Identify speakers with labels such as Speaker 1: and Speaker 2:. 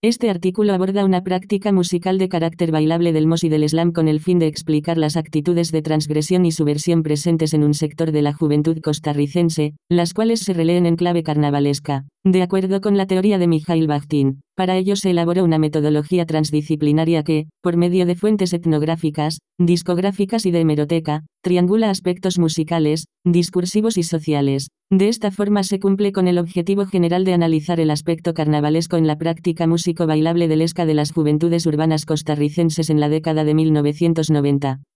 Speaker 1: Este artículo aborda una práctica musical de carácter bailable del mos y del slam con el fin de explicar las actitudes de transgresión y subversión presentes en un sector de la juventud costarricense, las cuales se releen en clave carnavalesca. De acuerdo con la teoría de Mikhail Bakhtin, para ello se elaboró una metodología transdisciplinaria que, por medio de fuentes etnográficas, discográficas y de hemeroteca, triangula aspectos musicales, discursivos y sociales. De esta forma se cumple con el objetivo general de analizar el aspecto carnavalesco en la práctica músico-bailable del ska de las juventudes urbanas costarricenses en la década de 1990.